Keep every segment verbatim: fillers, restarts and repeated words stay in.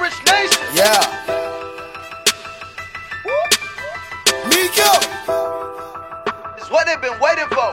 Rich Nation. Yeah. Miko. It's what they've been waiting for.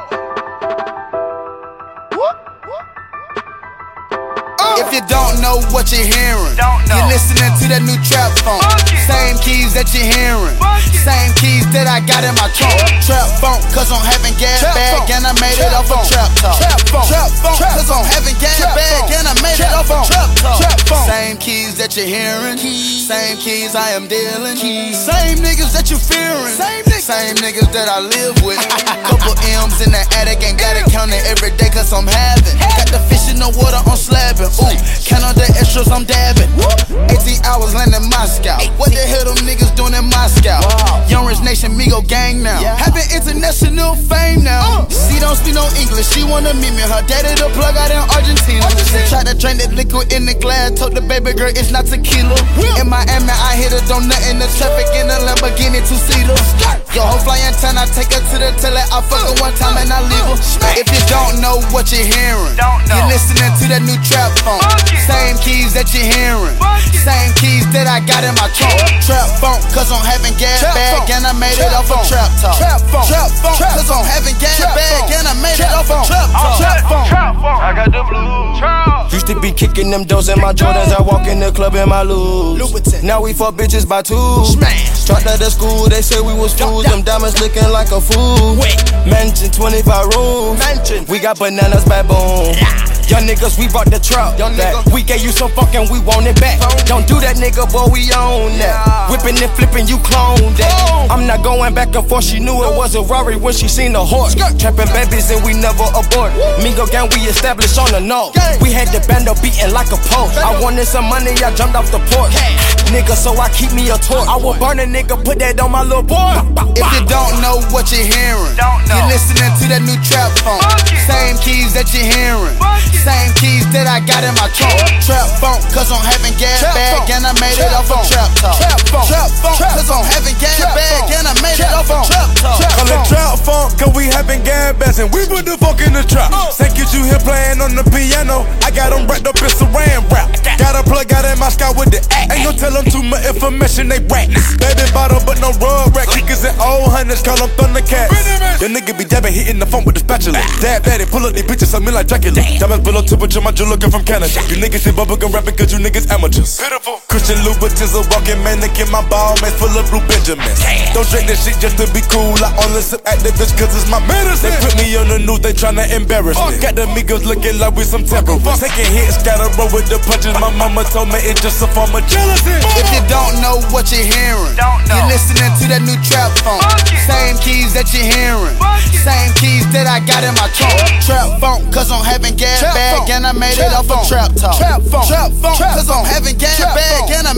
If you don't know what you're hearing, Don't know. you're listening to that new trap funk. Funky. Same keys that you're hearing, Funky. same keys that I got in my trunk. Trap funk, cause I'm having gas Trap bag funk. and I made Trap it off a funk. trap talk. Trap funk. Trap funk, Trap cause I'm funk. having gas Trap bag funk. and I made Trap it off a funk. trap talk. Trap funk. Same keys that you're hearing, same keys I am dealing. Same niggas that you fearing, Same niggas. same niggas that I live with. Couple M's in the attic, ain't gotta count it every day cause I'm having. Got the fish in the water, I'm slapping. Ooh, count on the extras, I'm dabbing. eighteen hours landing Moscow. What the hell them niggas doing in Moscow? Young Rich Nation, Migo gang now. Having international fame now. She don't speak no English, she wanna meet me. Her daddy the plug out in Argentina. Try to drink that liquid in the glass, told the baby girl it's not tequila. In Miami, I hit her, don't nothing. The traffic in the Lamborghini two-seater. Yo, whole fly in town, I take her to the tele. I fuck her one time and I leave her. If you don't know what you're hearing, Don't know. you're listening to that new trap funk. Funky. Same keys that you're hearing, Funky. same keys that I got in my trunk. Trap funk, cause I'm having gas Trap bag funk. and I made it Trap off a funk. trap talk. Trap funk. Trap funk, Trap cause I'm having gas Trap bag funk. and I made it Trap off a funk. trap talk. Trap funk. Trap funk. I got the blues. Trap. Used to be kicking them doors in my Jordans. I walk in the club in my Louis. Louboutin. Now we fuck bitches by twos. Smash. Dropped out of school, they say we was fools. Them diamonds looking like a fool. Mansion twenty-five rooms. Mansion. We got bananas baboon. Young niggas, we brought the truck Young back. nigga. We gave you some fucking, we want it back. Don't do that, nigga, boy, we own that. Yeah. Whipping and flipping, you clone that. Clone. I'm not going back and forth, she knew it was a Rari when she seen the horse. Trapping babies and we never abort. Mingo gang, we established on the north. Gang. We had the bando beating like a post. I wanted some money, I jumped off the porch. Nigga, so I keep me a torch. I will burn a nigga, put that on my little boy. If you don't know what you're hearing, Don't know. you're listening to that new trap funk. Funky. Same keys that you're hearing, Funky. same keys that I got in my trunk. Trap funk, cause I'm having gas Trap bag funk. and I made Trap it off a funk. trap talk. Trap funk. Trap funk, Trap cause I'm funk. having gas Trap bag funk. and I made it Trap off a funk. trap talk. Trap Call it trap funk, cause we having gas bags and we put the funk in the trap. Say, get you here playing on the piano. I got them wrapped up in saran wrap. Got a plug out in my sky with the act. Ain't gon' tell them too much information, they rap. Baby bottle, but no rug rack. Kickers and old hunters, call them Thundercats. Your nigga be dabbing, hitting the phone with the spatula. Dab daddy, pull up these bitches, I mean like Dracula. Diamonds below temperature, my jewel looking from Canada. You niggas see bubblegum rapping, cause you niggas amateurs. Pitiful. Christian Louboutins, a walking mannequin, my ball man full of blue Benjamins. Don't drink this shit just to be cool. I only sip activist cause it's my medicine. They put me on the news, they tryna embarrass me. Got the amigos looking like we some terrorists. Taking hits, gotta roll with the punches. My mama told me it's just a form of jealousy. If you don't know what you're hearing, Don't know. you're listening to that new trap funk. Funky. Same keys that you're hearing, Funky. same keys that I got in my trunk. Trap funk, cause I'm having gas Trap bag funk. and I made Trap it off a funk. trap talk. Trap funk. Trap funk, Trap cause I'm funk. having gas Trap bag funk. and I